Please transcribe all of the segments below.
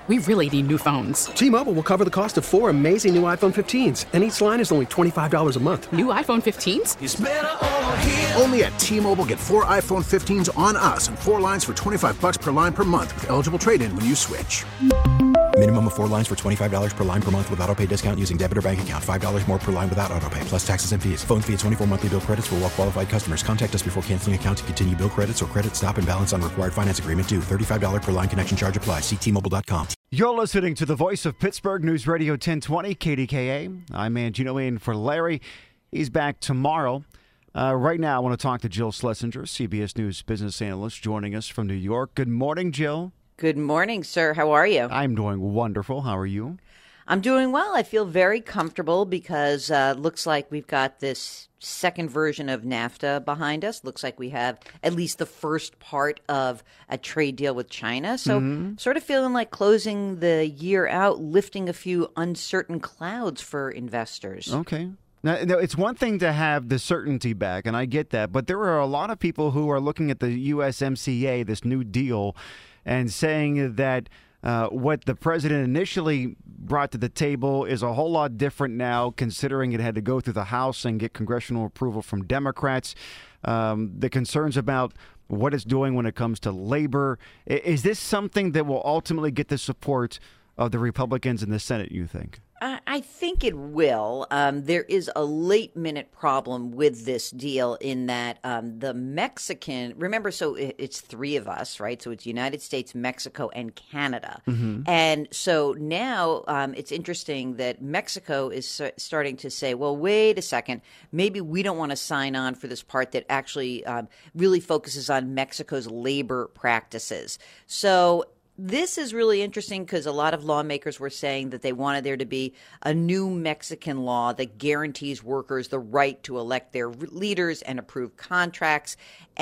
We really need new phones. T-Mobile will cover the cost of 4 amazing new iPhone 15s, and each line is only $25 a month. New iPhone 15s? It's better over here. Only at T-Mobile, get 4 iPhone 15s on us and 4 lines for $25 per line per month with eligible trade-in when you switch. Minimum of 4 lines for $25 per line per month with autopay discount using debit or bank account. $5 more per line without autopay, plus taxes and fees. Phone fee at 24 monthly bill credits for well-qualified customers. Contact us before canceling account to continue bill credits or credit stop and balance on required finance agreement due. $35 per line connection charge applies. See T-Mobile.com. You're listening to the voice of Pittsburgh News Radio 1020 KDKA. I'm Mangino in for Larry. He's back tomorrow. Right now, I want to talk to Jill Schlesinger, CBS News business analyst, joining us from New York. Good morning, Jill. Good morning, sir. How are you? I'm doing wonderful. How are you? I'm doing well. I feel very comfortable because looks like we've got this second version of NAFTA behind us. Looks like we have at least the first part of a trade deal with China. So sort of feeling like closing the year out, lifting a few uncertain clouds for investors. Okay. Now, it's one thing to have the certainty back, and I get that, but there are a lot of people who are looking at the USMCA, this new deal, and saying that what the president initially brought to the table is a whole lot different now, considering it had to go through the House and get congressional approval from Democrats. The concerns about what it's doing when it comes to labor. Is this something that will ultimately get the support of the Republicans in the Senate, you think? I think it will. There is a late-minute problem with this deal in that the Mexican – remember, so it's three of us, right? So it's United States, Mexico, and Canada. And so now it's interesting that Mexico is starting to say, well, wait a second, maybe we don't want to sign on for this part that actually really focuses on Mexico's labor practices. So – this is really interesting because a lot of lawmakers were saying that they wanted there to be a new Mexican law that guarantees workers the right to elect their leaders and approve contracts.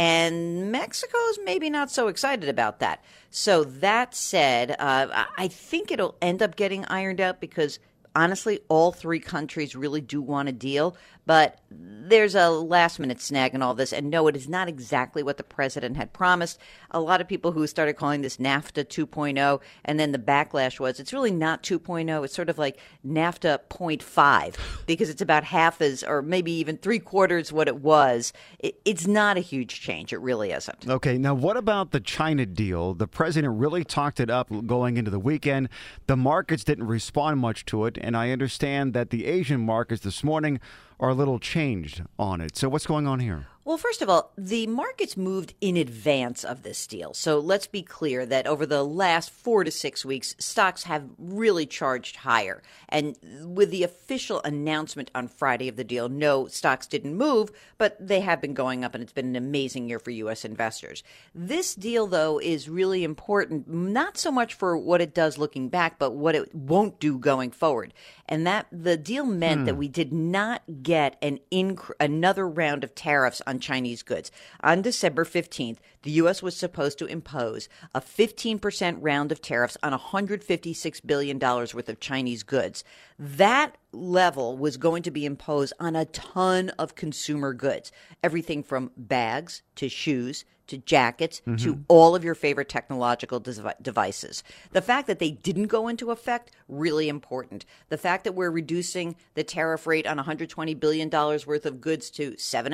And Mexico's maybe not so excited about that. So that said, I think it'll end up getting ironed out because honestly, all three countries really do want a deal, but there's a last-minute snag in all this. And no, it is not exactly what the president had promised. A lot of people who started calling this NAFTA 2.0, and then the backlash was it's really not 2.0. It's sort of like NAFTA 0.5 because it's about half as, or maybe even three-quarters what it was. It's not a huge change. It really isn't. Okay, now what about the China deal? The president really talked it up going into the weekend. The markets didn't respond much to it. And I understand that the Asian markets this morning are a little changed on it. So what's going on here? Well, first of all, the markets moved in advance of this deal. So let's be clear that over the last 4 to 6 weeks, stocks have really charged higher. And with the official announcement on Friday of the deal, no, stocks didn't move, but they have been going up, and it's been an amazing year for U.S. investors. This deal, though, is really important, not so much for what it does looking back, but what it won't do going forward. And that the deal meant that we did not get another round of tariffs on Chinese goods. On December 15th, the U.S. was supposed to impose a 15% round of tariffs on $156 billion worth of Chinese goods. That level was going to be imposed on a ton of consumer goods, everything from bags to shoes to jackets to all of your favorite technological devices. The fact that they didn't go into effect, really important. The fact that we're reducing the tariff rate on $120 billion worth of goods to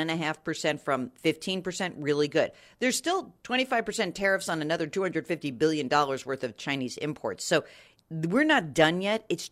7.5% from 15%, really good. There's still 25% tariffs on another $250 billion worth of Chinese imports. So we're not done yet. It's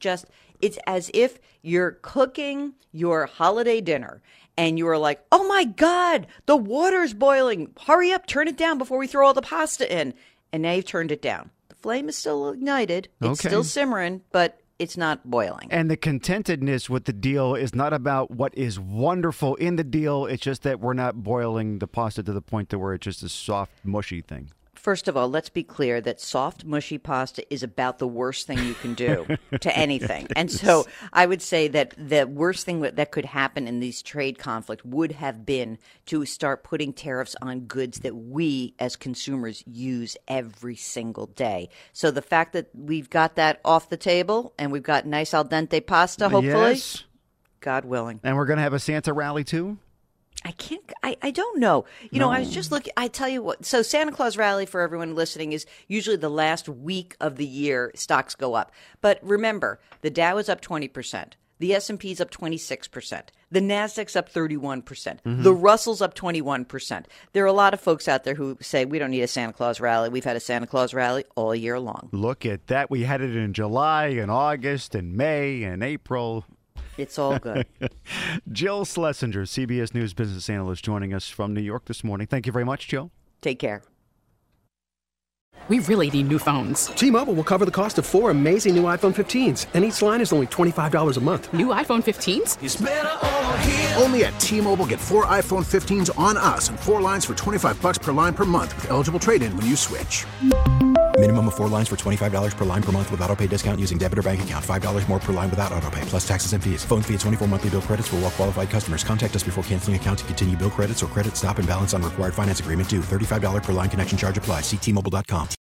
as if you're cooking your holiday dinner and you are like, oh my God, the water's boiling. Hurry up, turn it down before we throw all the pasta in. And now you've turned it down. The flame is still ignited. It's still simmering, but it's not boiling. And the contentedness with the deal is not about what is wonderful in the deal. It's just that we're not boiling the pasta to the point to where it's just a soft, mushy thing. First of all, let's be clear that soft, mushy pasta is about the worst thing you can do to anything. And so I would say that the worst thing that could happen in these trade conflict would have been to start putting tariffs on goods that we as consumers use every single day. So the fact that we've got that off the table and we've got nice al dente pasta, hopefully, yes. God willing. And we're going to have a Santa rally too? I don't know. I was just looking. I tell you what. So Santa Claus Rally, for everyone listening, is usually the last week of the year. Stocks go up. But remember, the Dow is up 20%. The S&P is up 26%. The Nasdaq's up 31%. The Russell's up 21%. There are a lot of folks out there who say we don't need a Santa Claus Rally. We've had a Santa Claus Rally all year long. Look at that. We had it in July and August and May and April. It's all good. Jill Schlesinger, CBS News business analyst, joining us from New York this morning. Thank you very much, Jill. Take care. We really need new phones. T-Mobile will cover the cost of 4 amazing new iPhone 15s, and each line is only $25 a month. New iPhone 15s? It's better over here. Only at T-Mobile, get 4 iPhone 15s on us and 4 lines for $25 per line per month with eligible trade-in when you switch. Minimum of 4 lines for $25 per line per month with autopay discount using debit or bank account. $5 more per line without autopay, plus taxes and fees. Phone fee at 24 monthly bill credits for well-qualified customers. Contact us before canceling account to continue bill credits or credit stop and balance on required finance agreement due. $35 per line connection charge applies. See T-Mobile.com.